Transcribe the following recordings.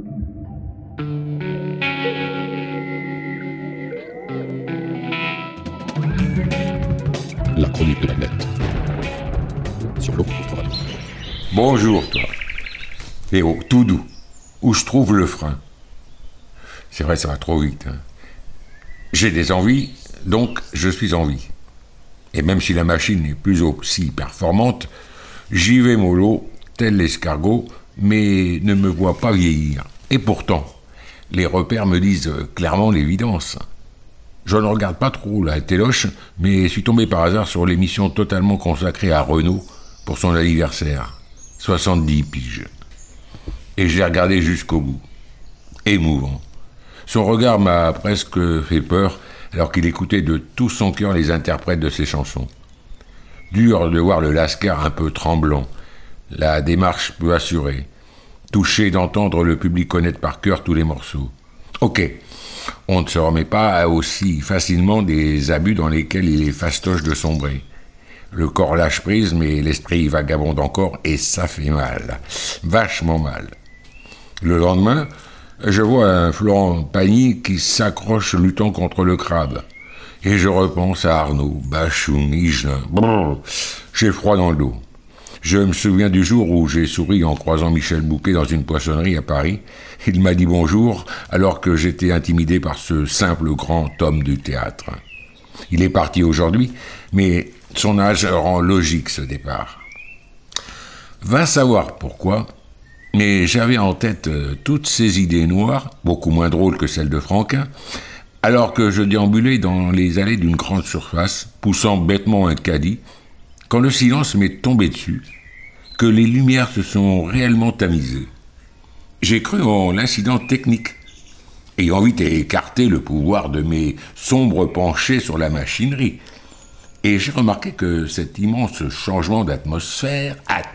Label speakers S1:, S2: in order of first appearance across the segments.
S1: La chronique de la nette. Sur l'eau,
S2: Bonjour, toi. Et oh, tout doux. Où je trouve le frein? C'est vrai, ça va trop vite. Hein. J'ai des envies, donc je suis en vie. Et même si la machine n'est plus aussi performante, j'y vais mollo, tel l'escargot, mais ne me vois pas vieillir. Et pourtant, les repères me disent clairement l'évidence. Je ne regarde pas trop la téloche, mais suis tombé par hasard sur l'émission totalement consacrée à Renaud pour son anniversaire. 70 piges. Et je l'ai regardé jusqu'au bout. Émouvant. Son regard m'a presque fait peur alors qu'il écoutait de tout son cœur les interprètes de ses chansons. Dur de voir le Lascar un peu tremblant, la démarche peu assurée, touché d'entendre le public connaître par cœur tous les morceaux. Ok, on ne se remet pas aussi facilement des abus dans lesquels il est fastoche de sombrer. Le corps lâche prise, mais l'esprit vagabonde encore, et ça fait mal. Vachement mal. Le lendemain, je vois un Florent Pagny qui s'accroche luttant contre le crabe. Et je repense à Arnaud, Bachoum, Higelin. Brrr, j'ai froid dans le dos. Je me souviens du jour où j'ai souri en croisant Michel Bouquet dans une poissonnerie à Paris. Il m'a dit bonjour alors que j'étais intimidé par ce simple grand homme du théâtre. Il est parti aujourd'hui, mais son âge rend logique ce départ. Va savoir pourquoi, mais j'avais en tête toutes ces idées noires, beaucoup moins drôles que celles de Franquin, alors que je déambulais dans les allées d'une grande surface, poussant bêtement un caddie, quand le silence m'est tombé dessus, que les lumières se sont réellement tamisées. J'ai cru en l'incident technique, ayant vite écarté le pouvoir de mes sombres penchés sur la machinerie. Et j'ai remarqué que cet immense changement d'atmosphère,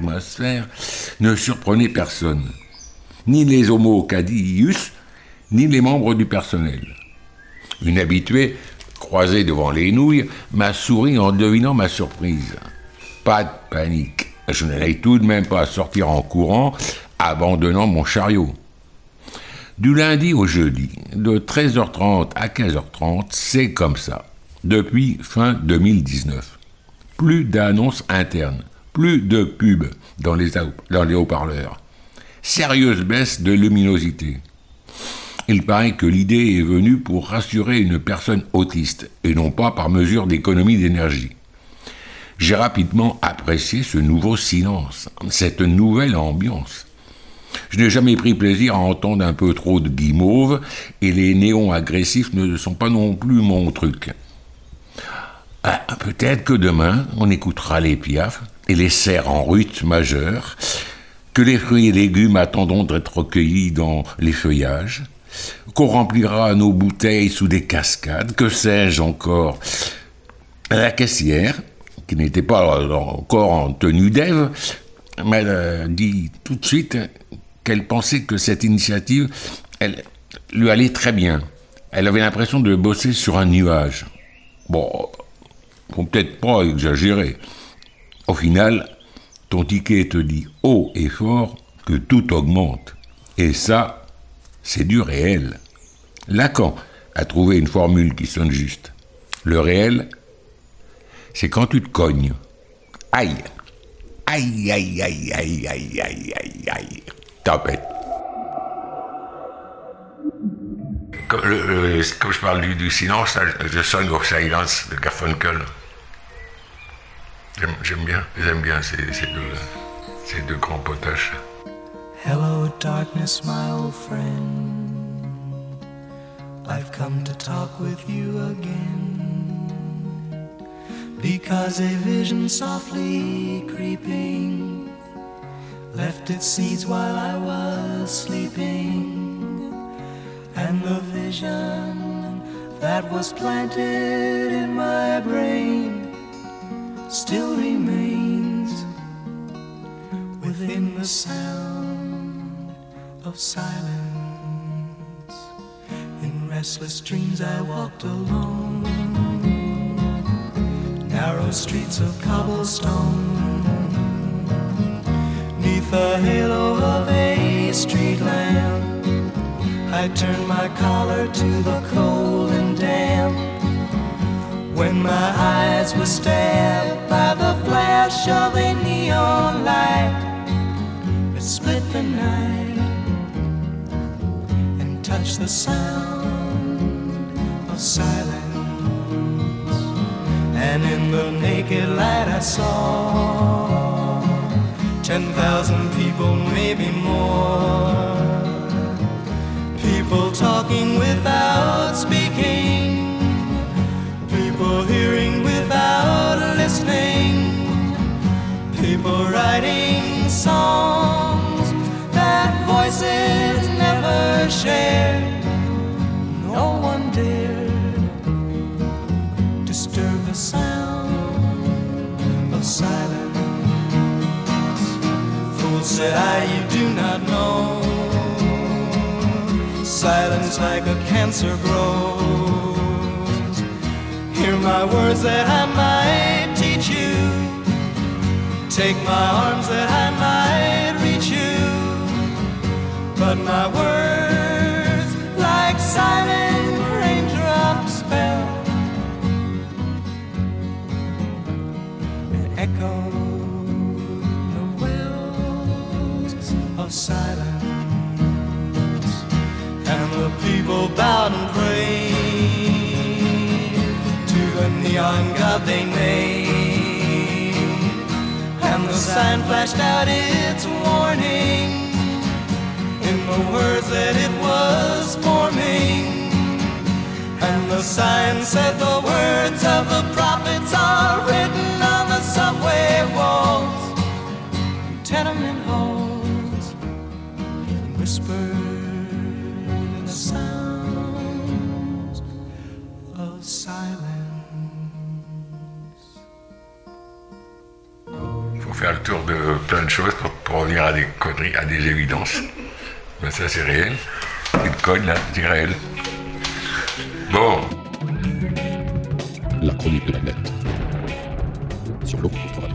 S2: ne surprenait personne. Ni les homo cadius, ni les membres du personnel. Une habituée, croisée devant les nouilles, m'a souri en devinant ma surprise. Pas de panique. Je n'allais tout de même pas sortir en courant, abandonnant mon chariot. Du lundi au jeudi, de 13h30 à 15h30, c'est comme ça. Depuis fin 2019. Plus d'annonces internes, plus de pubs dans les haut-parleurs. Sérieuse baisse de luminosité. Il paraît que l'idée est venue pour rassurer une personne autiste, et non pas par mesure d'économie d'énergie. J'ai rapidement apprécié ce nouveau silence, cette nouvelle ambiance. Je n'ai jamais pris plaisir à entendre un peu trop de guimauve, et les néons agressifs ne sont pas non plus mon truc. Ah, peut-être que demain, on écoutera les piafs et les cerfs en rut majeure, que les fruits et légumes attendront d'être recueillis dans les feuillages, qu'on remplira nos bouteilles sous des cascades, que sais-je encore. La caissière, qui n'était pas encore en tenue d'Ève, m'a dit tout de suite qu'elle pensait que cette initiative, elle lui allait très bien. Elle avait l'impression de bosser sur un nuage. Bon, faut peut-être pas exagérer. Au final, ton ticket te dit haut et fort que tout augmente. Et ça, c'est du réel. Lacan a trouvé une formule qui sonne juste. Le réel, c'est quand tu te cognes. Aïe. Aïe, aïe, aïe, aïe, aïe, aïe, aïe, aïe. Tapette. Comme je parle du silence, je sonne au silence de Garfunkel. J'aime bien ces deux grands potaches.
S3: Hello darkness, my old friend. I've come to talk with you again. Because a vision softly creeping left its seeds while I was sleeping. And the vision that was planted in my brain still remains within the sound of silence. In restless dreams I walked alone, narrow streets of cobblestone, neath the halo of a street lamp. I turned my collar to the cold and damp. When my eyes were stabbed by the flash of a neon light, it split the night and touched the sound of silence. And in the naked light I saw 10,000 people, maybe more. People talking without speaking, people hearing without listening, people writing songs that voices never shared. No one dared disturb the sound of silence. Fools said you do not know. Silence like a cancer grows. Hear my words that I might teach you. Take my arms that I might reach you. But my words like silent raindrops fell and echoed the wells of silence. And the people bowed and prayed to the neon god they made. And the sign flashed out its warning in the words that it was forming. And the sign said the words of the prophets are written on the subway walls, tenement halls, whispered sounds of silence.
S2: Il faut faire le tour de plein de choses pour revenir à des conneries, à des évidences. Ben ça c'est réel. Bitcoin là, c'est réel. Bon.
S1: La chronique de la net. Sur l'eau.